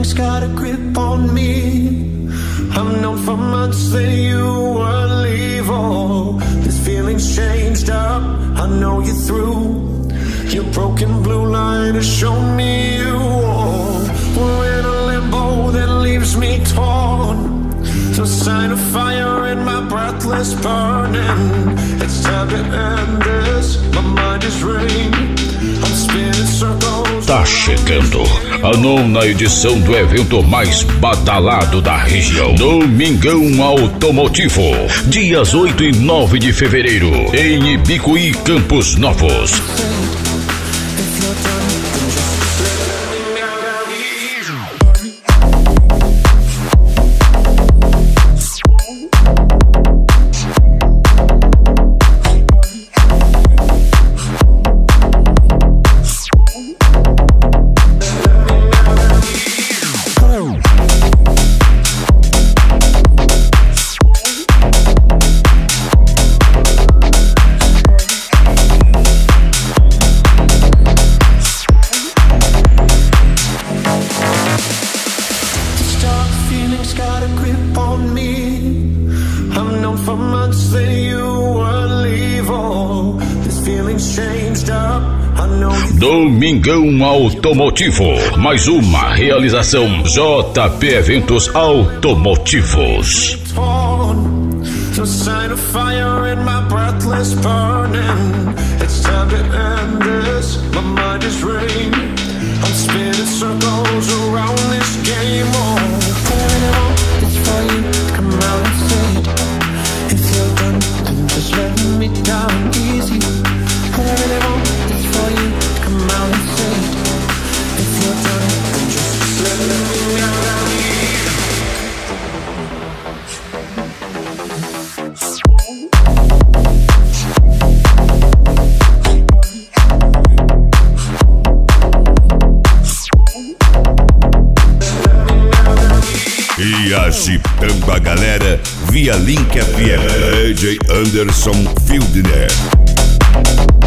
feeling's got a grip on me. I've known for months that you were leave. Oh, this feeling's changed up. I know you're through. Your broken blue light has shown me you. Oh, we're in a limbo that leaves me torn. To sign a fire in my breathless burning. It's time to end this. My mind is ringing. I'm spinning circles. Tá chegando a 9ª edição do evento mais badalado da região. Domingão Automotivo. Dias 8 e 9 de fevereiro. Em Ibicoí, Campos Novos. Domingão Automotivo, mais uma realização JP Eventos Automotivos. E agitando a galera via Link FM, DJ Anderson Fieldner.